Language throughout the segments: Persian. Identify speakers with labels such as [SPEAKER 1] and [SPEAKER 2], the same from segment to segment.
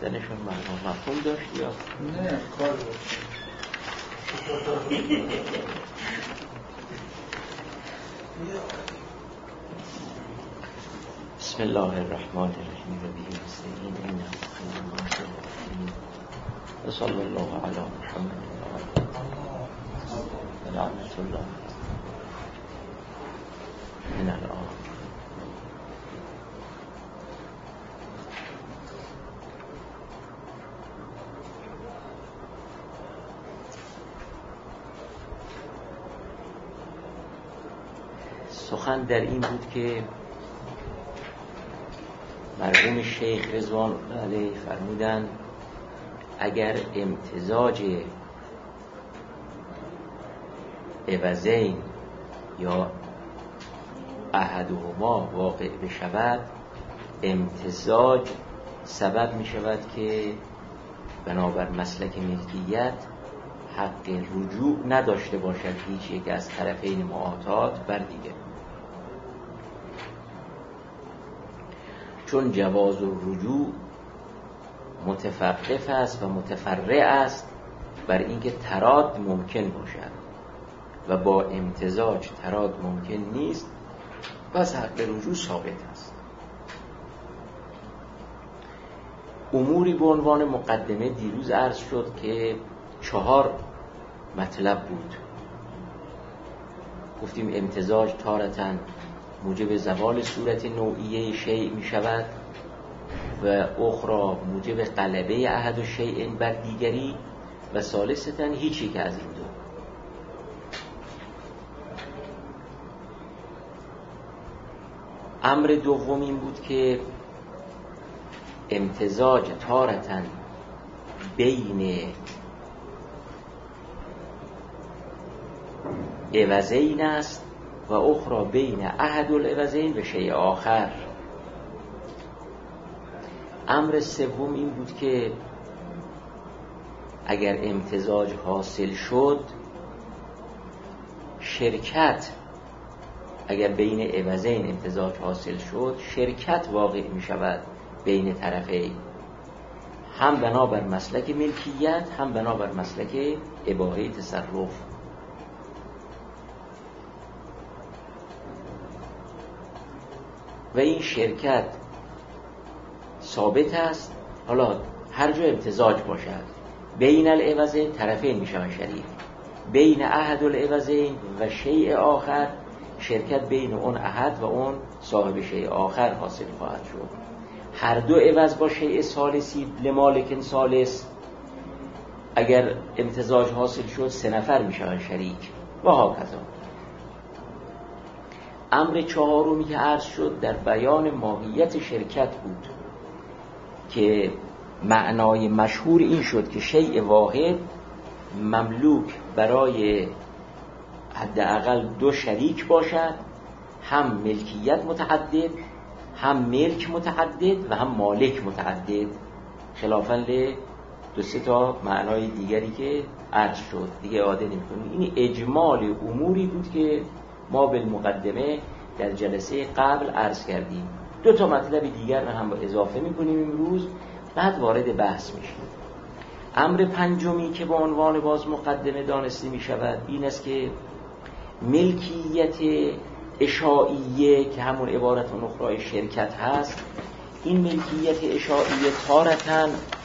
[SPEAKER 1] گفتنشون مفهوم داشت یا
[SPEAKER 2] نه کار داشت.
[SPEAKER 1] بسم الله الرحمن الرحیم و به نستعین انه خیر الناصر و صلی الله علی محمد و لعنت الله من الان. سخن در این بود که مرحوم شیخ رضوان الله علیه فرمودند اگر امتزاج عوضین یا احدهما واقع بشود، امتزاج سبب می شود که بنابر مسلک ملکیت حق رجوع نداشته باشد هیچ یک از طرفین معاطات بر دیگر، چون جواز الرجوع متوقف است و متفرع است بر اینکه تراد ممکن باشد و با امتزاج تراد ممکن نیست، پس حق رجوع ثابت است. اموری به عنوان مقدمه دیروز عرض شد که 4 مطلب بود. گفتیم امتزاج تارتاً موجب زوال صورت نوعیه شیء می شود و اخرى موجب غلبه احد الشیء بر دیگری و ثالثاً هیچ یک از این دو. امر دوم این بود که امتزاج تارتاً بین عوضین است و اخرى بین احد العوضین و شیء آخر. امر سوم این بود که اگر امتزاج حاصل شد، شرکت، اگر بین عوضین امتزاج حاصل شد، شرکت واقع می شود بین طرفین، هم بنابر مسلک ملکیت هم بنابر مسلک اباحه تصرف. و این شرکت ثابت است. حالا هر جا امتزاج باشد بین العوضین طرفین می شوند شریک، بین احد العوضین و شیء آخر شرکت بین اون احد و اون صاحب شیء آخر حاصل خواهد شد. هر دو عوض با شیء ثالثی لمالک ثالث اگر امتزاج حاصل شد 3 نفر می شوند شریک و هاکذا. امر چهارمی که عرض شد در بیان ماهیت شرکت بود که معنای مشهور این شد که شیء واحد مملوک برای حداقل 2 شریک باشد، هم ملکیت متعدد، هم ملک متعدد و هم مالک متعدد، خلافاً ل 2-3 معنای دیگری که عرض شد دیگه عاده نمی‌کنیم. این اجمال اموری بود که ما بالمقدمه در جلسه قبل عرض کردیم. 2 مطلب دیگر رو هم اضافه می‌کنیم امروز، بعد وارد بحث میشیم. امر پنجمی که با عنوان باز مقدمه دانسته می‌شود این است که ملکیت اشاعیه که همون عبارت اخرای شرکت هست، این ملکیت اشاعیه تارتاً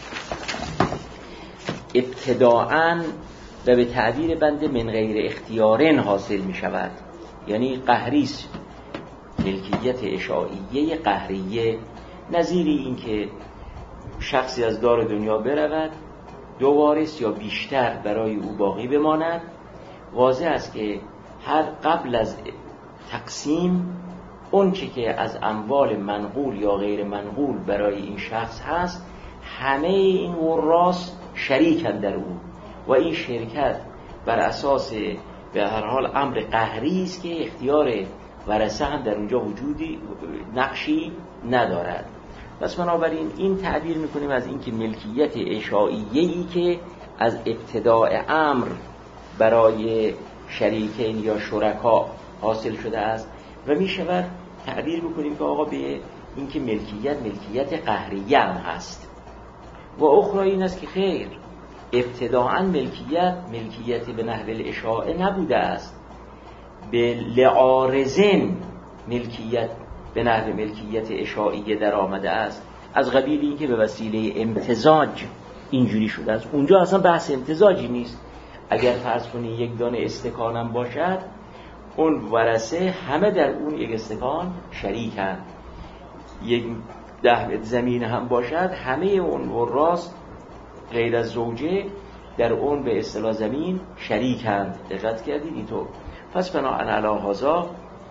[SPEAKER 1] ابتداءً و به تعبیر بنده من غیر اختیارن حاصل می شود، یعنی قهریست. ملکیت اشاعیه قهریه نظیری این که شخصی از دار دنیا برود، 2 وارث یا بیشتر برای او باقی بماند. واضح است که هر قبل از تقسیم اون که از اموال منقول یا غیر منقول برای این شخص هست، همه این وراث شریکند در او و این شرکت بر اساس به هر حال امر قهری است که اختیار ورثه هم در اونجا وجودی نقشی ندارد. پس بنابراین این تعبیر میکنیم از این که ملکیت اشاعیه‌ای که از ابتداء امر برای شریکین یا شرکا حاصل شده است و میشود تعبیر میکنیم که آقا به این که ملکیت قهریه هم هست. و اخرى این است که خیر، ابتداعاً ملکیت به نحو الاشاعه نبوده است، به لعارضین ملکیت به نحو ملکیت اشاعیه در آمده است، از قبیل این که به وسیله امتزاج اینجوری شده است. اونجا اصلا بحث امتزاجی نیست. اگر فرض کنی یک دانه استکانم باشد، اون ورثه همه در اون یک استکان شریکند. یک 10 زمین هم باشد، همه اون وراث غیر از زوجه در اون به اصطلاح زمین شریکند. دقت کردید اینطور؟ پس بناء علی هذا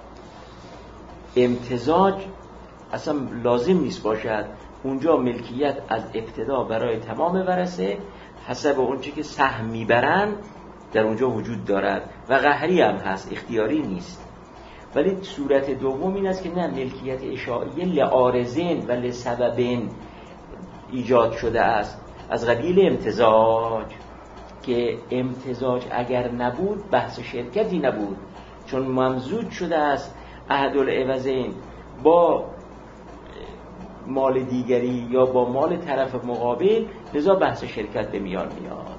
[SPEAKER 1] امتزاج اصلا لازم نیست باشد. اونجا ملکیت از ابتدا برای تمام ورثه حسب اونچه که سهم میبرن در اونجا وجود دارد و قهری هم هست، اختیاری نیست. ولی صورت دوم این است که نه، ملکیت اشاعیه لعارضین و لسببین ایجاد شده است، از قبیل امتزاج، که امتزاج اگر نبود بحث شرکتی نبود، چون ممزوج شده است احد العوضین با مال دیگری یا با مال طرف مقابل، لذا بحث شرکت به میان میاد.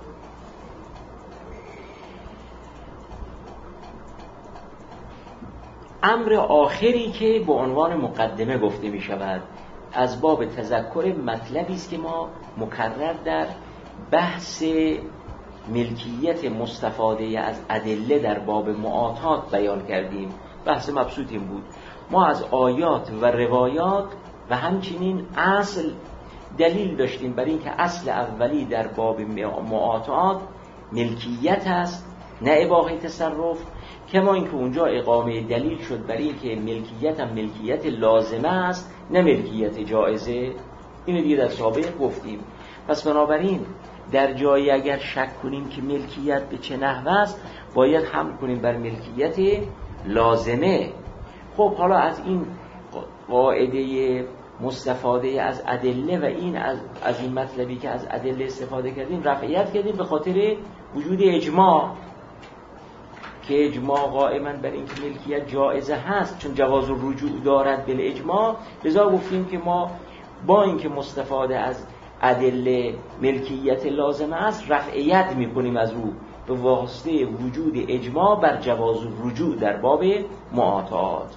[SPEAKER 1] امر آخری که به عنوان مقدمه گفته می شود از باب تذکر مطلبی است که ما مکرر در بحث ملکیت مستفاده از ادله در باب معاطات بیان کردیم. بحث مبسوط این بود، ما از آیات و روایات و همچنین اصل دلیل داشتیم بر این که اصل اولی در باب معاطات ملکیت است نه اباحه تصرف، کما اینکه اونجا اقامه دلیل شد بر این که ملکیت هم ملکیت لازمه است نه ملکیت جائزه. اینو دیگه در سابق گفتیم. پس بنابراین در جایی اگر شک کنیم که ملکیت به چه نحو است، باید حمل کنیم بر ملکیت لازمه. خب حالا از این قاعده مستفاده از ادله و این از این مطلبی که از ادله استفاده کردیم رفعیت کردیم به خاطر وجود اجماع، که اجماع قائما بر این که ملکیت جائزه هست، چون جواز الرجوع دارد بالاجماع. لذا گفتیم که ما با اینکه مستفاده از ادله ملکیت لازمه است، رفعیت میکنیم از او به واسطه وجود اجماع بر جواز الرجوع در باب معاطات.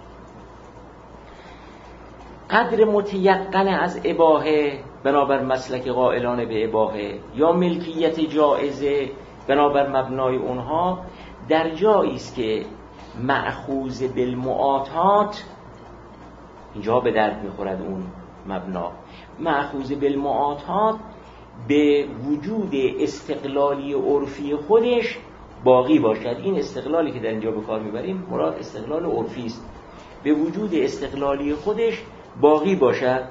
[SPEAKER 1] قدر متیقن از اباحه بنابر مسلک قائلان به اباحه یا ملکیت جائزه بنابر مبنای اونها در جایی است که مأخوذ بالمعاطات، اینجا به درد میخورد اون مبنا، مأخوذ بالمعاطات به وجود استقلالی عرفی خودش باقی باشد. این استقلالی که در اینجا به کار میبریم مراد استقلال عرفی است، به وجود استقلالی خودش باقی باشد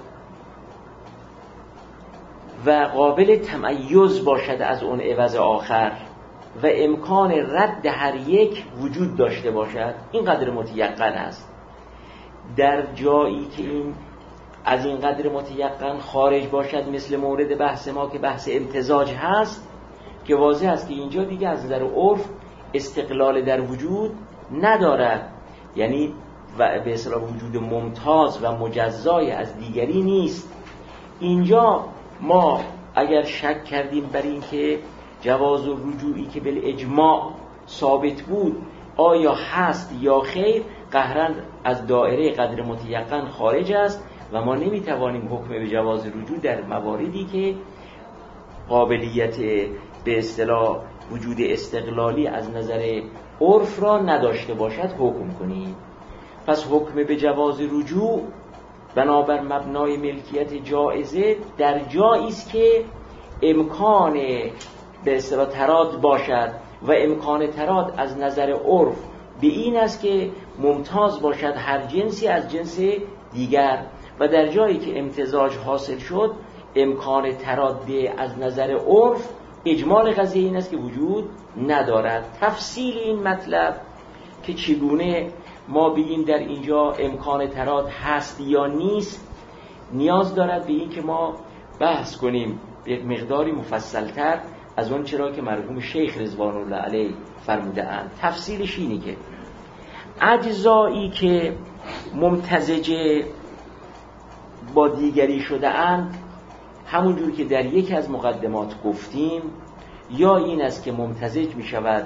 [SPEAKER 1] و قابل تمیز باشد از اون عوض آخر و امکان رد هر یک وجود داشته باشد. این قدر متیقن است. در جایی که این از این قدر متیقن خارج باشد، مثل مورد بحث ما که بحث امتزاج هست، که واضح است که اینجا دیگه از نظر عرف استقلال در وجود ندارد، یعنی و به اصطلاح وجود ممتاز و مجزای از دیگری نیست. اینجا ما اگر شک کردیم بر این که جواز الرجوعی که بالاجماع ثابت بود آیا هست یا خیر، قهراً از دایره قدر متیقن خارج است و ما نمیتوانیم حکم به جواز رجوع در مواردی که قابلیت به اصطلاح وجود استقلالی از نظر عرف را نداشته باشد حکم کنیم. پس حکم به جواز رجوع بنابر مبنای ملکیت جائزه در جایی است که امکان به اصطلاح تراد باشد و امکان تراد از نظر عرف به این است که ممتاز باشد هر جنسی از جنس دیگر، و در جایی که امتزاج حاصل شد امکان تراد از نظر عرف اجمال قضیه این است که وجود ندارد. تفصیل این مطلب که چگونه ما بگیم در اینجا امکان تراد هست یا نیست نیاز دارد به این که ما بحث کنیم یک مقداری مفصلتر از اون چرا که مرحوم شیخ رضوان الله علیه فرموده اند. تفصیلش اینی که اجزایی که ممتزج با دیگری شده اند همون جور که در یکی از مقدمات گفتیم، یا این است که ممتزج می شود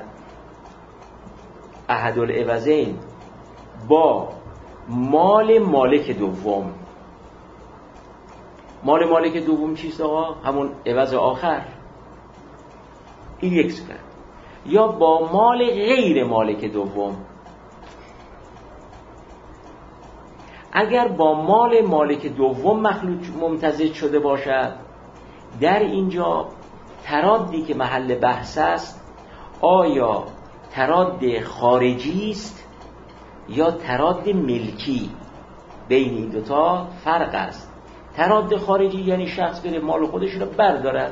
[SPEAKER 1] احد العوضین با مال مالک دوم. مال مالک دوم چیست آقا؟ همون عوض آخر، این یک صورت. یا با مال غیر مالک دوم. اگر با مال مالک دوم مخلوط ممتزج شده باشد، در اینجا ترادی که محل بحث است آیا تراد خارجی است یا تراد ملکی؟ بین این دوتا فرق است. تراد خارجی یعنی شخص بره مال خودش رو بردارد،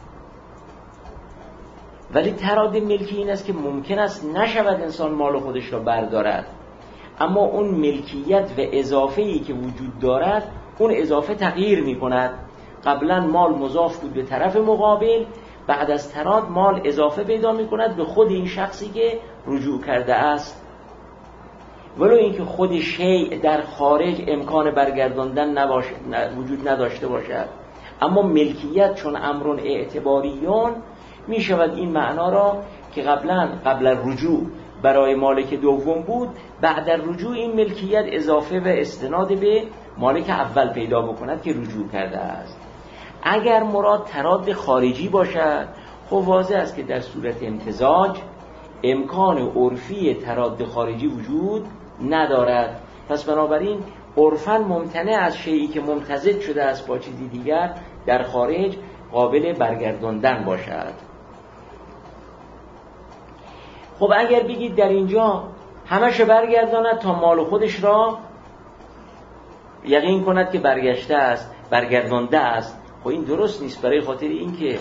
[SPEAKER 1] ولی تراد ملکی این است که ممکن است نشود انسان مال خودش را بردارد، اما اون ملکیت و اضافه‌ای که وجود دارد، اون اضافه تغییر می کند. قبلا مال مضاف بود به طرف مقابل، بعد از تراد مال اضافه پیدا می کند به خود این شخصی که رجوع کرده است، ولو اینکه خود شیء در خارج امکان برگرداندن وجود نداشته باشد، اما ملکیت چون امر اعتباریون می شود این معنا را که قبل رجوع برای مالک دوم بود، بعد رجوع این ملکیت اضافه و استناد به مالک اول پیدا بکند که رجوع کرده است. اگر مراد تراد خارجی باشد، خب واضح است که در صورت امتزاج امکان عرفی تراد خارجی وجود ندارد. پس بنابراین عرفاً ممتنع از شیئی که ممتزج شده است با چیزی دیگر در خارج قابل برگرداندن باشد. خب اگر بگید در اینجا همش برگرداند تا مال خودش را یقین کند که برگشته است، برگردانده است، خب این درست نیست. برای خاطر اینکه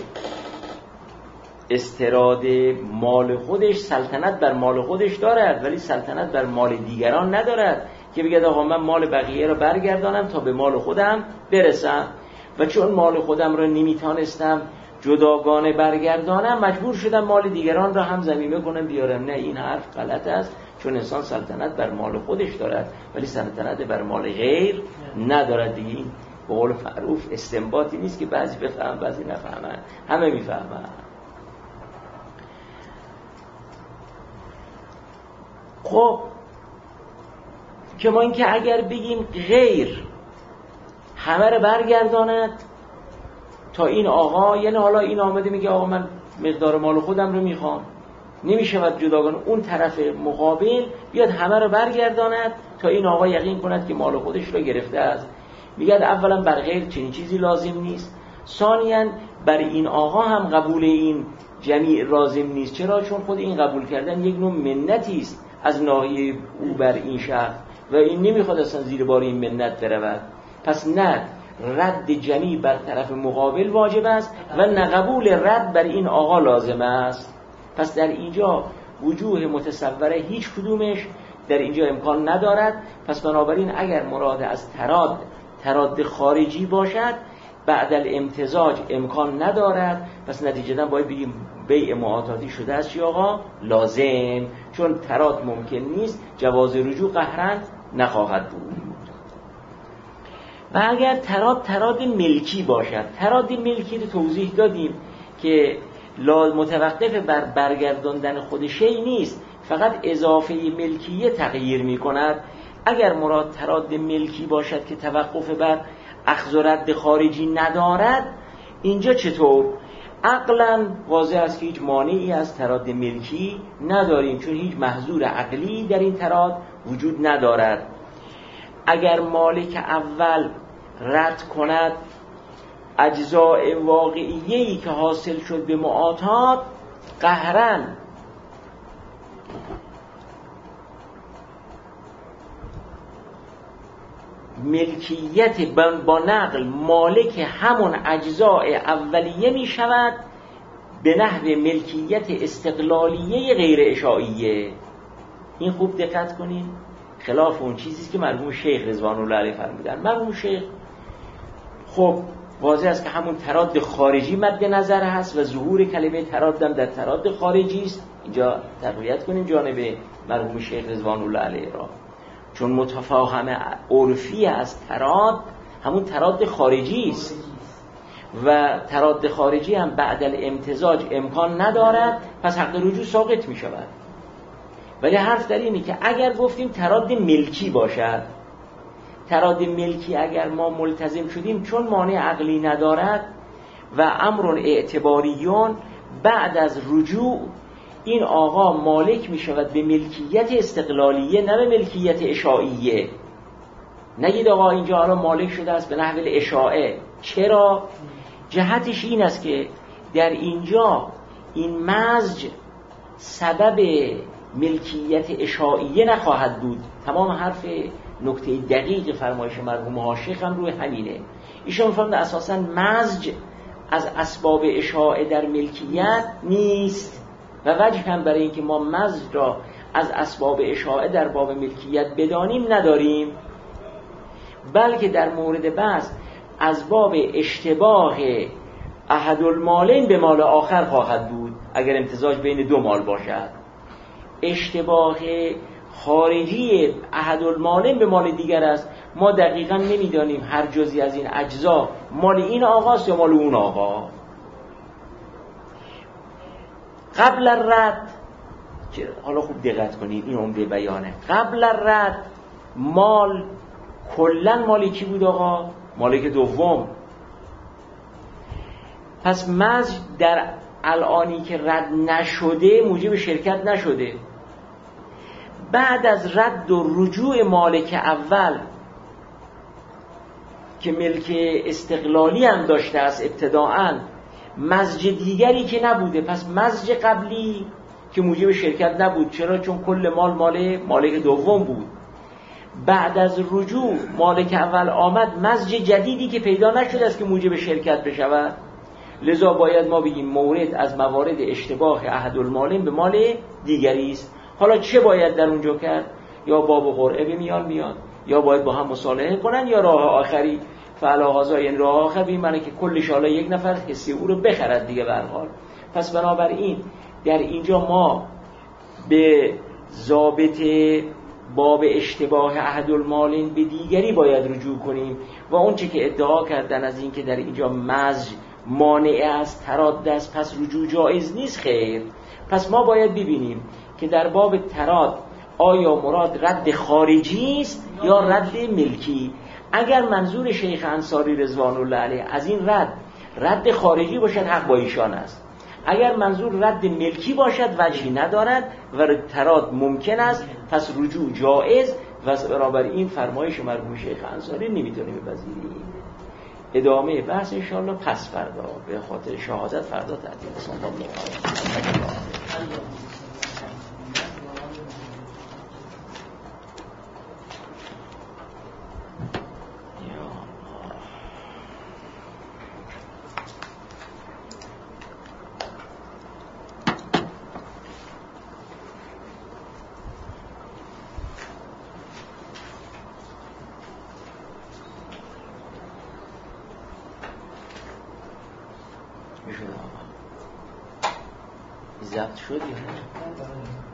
[SPEAKER 1] استراد مال خودش سلطنت بر مال خودش دارد، ولی سلطنت بر مال دیگران ندارد که بگید آقا من مال بقیه را برگردانم تا به مال خودم برسم، و چون مال خودم را نمیتونستم جداگانه برگردانم مجبور شدم مال دیگران را هم ضمیمه کنم بیارم. نه، این حرف غلط است، چون انسان سلطنت بر مال خودش دارد ولی سلطنت بر مال غیر ندارد دیگه. این به قول معروف استنباطی نیست که بعضی بفهمن بعضی نفهمن، همه میفهمن. خب که ما اینکه اگر بگیم غیر همه رو برگرداند تا این آقا، یعنی حالا این آمده میگه آقا من مقدار مال خودم رو میخوام، نمیشود جداگانه اون طرف مقابل بیاد همه رو برگرداند تا این آقا یقین کند که مال خودش رو گرفته است. میگه اولا بر غیر چنین چیزی لازم نیست، ثانیاً بر این آقا هم قبول این جمیع لازم نیست. چرا؟ چون خود این قبول کردن یک نوع منتی است از ناحیه او بر این شخص و این نمیخواد اصلا زیر بار این منت برود. پس نه رد جمیع بر طرف مقابل واجب است و نه قبول رد بر این آقا لازم است. پس در اینجا وجوه متصوره هیچ کدومش در اینجا امکان ندارد. پس بنابراین اگر مراد از تراد خارجی باشد بعد الامتزاج امکان ندارد، پس نتیجتا باید بگیم بیع معاطاتی شده است یا آقا لازم، چون تراد ممکن نیست جواز رجوع قهرن نخواهد بود. و اگر تراد ملکی باشد، تراد ملکی رو توضیح دادیم که متوقف بر برگرداندن خود شی نیست، فقط اضافه ملکیه تغییر می کند. اگر مراد تراد ملکی باشد که توقف بر اخذ و رد خارجی ندارد، اینجا چطور؟ عقلاً واضح است که هیچ مانعی از تراد ملکی نداریم، چون هیچ محظور عقلی در این تراد وجود ندارد. اگر مالک اول رد کند اجزاء واقعیه‌ای که حاصل شد به معاطات، قهرن ملکیت با نقل مالک همون اجزاء اولیه می شود به نحو ملکیت استقلالیه غیر اشاعیه. این خوب دقت کنین، خلاف اون چیزی که مرحوم شیخ رضوان الله علیه فرمودن. مرحوم شیخ خب واضح است که همون تراد خارجی مد نظر هست و ظهور کلمه ترادم در تراد خارجی است. اینجا تقویت کنیم جانب مرحوم شیخ رضوان الله علیه را، چون متفاهم عرفی از تراد همون تراد خارجی است. و تراد خارجی هم بعد الامتزاج امکان ندارد، پس حق رجوع ساقط می شود. ولی حرف در اینه که اگر گفتیم تراد ملکی باشد، تراد ملکی اگر ما ملتزم شدیم چون مانع عقلی ندارد و امر اعتباریون، بعد از رجوع این آقا مالک می شود به ملکیت استقلالیه، نه به ملکیت اشاعیه. نگید آقا اینجا حالا مالک شده است به نحو اشاعه. چرا؟ جهتش این است که در اینجا این مزج سبب ملکیت اشاعیه نخواهد بود. تمام حرف نکته دقیق فرمایش مرحوم حاشیخ هم روی همینه. ایشون فرمودن اساساً مزج از اسباب اشاعه در ملکیت نیست و وجه هم برای اینکه ما مزج را از اسباب اشاعه در باب ملکیت بدانیم نداریم، بلکه در مورد بحث از باب اشتباه احدالمالین به مال آخر خواهد بود اگر امتزاج بین دو مال باشد. اشتباه خارجی احدالمالین به مال دیگر است. ما دقیقا نمیدانیم هر جزئی از این اجزا مال این آقاست یا مال اون آقا. قبل الرد، حالا خوب دقت کنید این عمده بیانه، قبل الرد مال کلن مالی کی بود آقا؟ مالک دوم. پس مزج در الانی که رد نشده موجب شرکت نشده. بعد از رد و رجوع مالک اول که ملک استقلالی هم داشته است ابتداعاً، مزج دیگری که نبوده، پس مزج قبلی که موجب شرکت نبود. چرا؟ چون کل مال مالک دوم بود. بعد از رجوع مالک اول آمد، مزج جدیدی که پیدا نشده است که موجب شرکت بشود. لذا باید ما بگیم مورد از موارد اشتباه احدالمالین به مال دیگری است. حالا چه باید در اونجا کرد؟ یا باب قرعه به میاد یا باید با هم مصالحه کنن یا راه آخری. فعلا یعنی راه آخر این معنی که کلش حالا یک نفر حسی او رو بخرد دیگه به هر حال. پس بنابراین در اینجا ما به ضابط باب اشتباه احدالمالین به دیگری باید رجوع کنیم و اون چه که ادعا کردن از این که در اینجا مزج مانع است، تراد است، پس رجوع جایز نیست، خیر. پس ما باید ببینیم که در باب تراد آیا مراد رد خارجی است یا رد ملکی. اگر منظور شیخ انصاری رضوان الله علیه از این رد خارجی باشد، حق با ایشان است. اگر منظور رد ملکی باشد وجهی ندارد و تراد ممکن است، پس رجوع جایز و برابر این فرمایش مرحوم شیخ انصاری نمیتونیم بپذیریم. ادامه بحث انشاءالله پس فردا به خاطر شهادت فردا تعطیل ضبط شد یا نه؟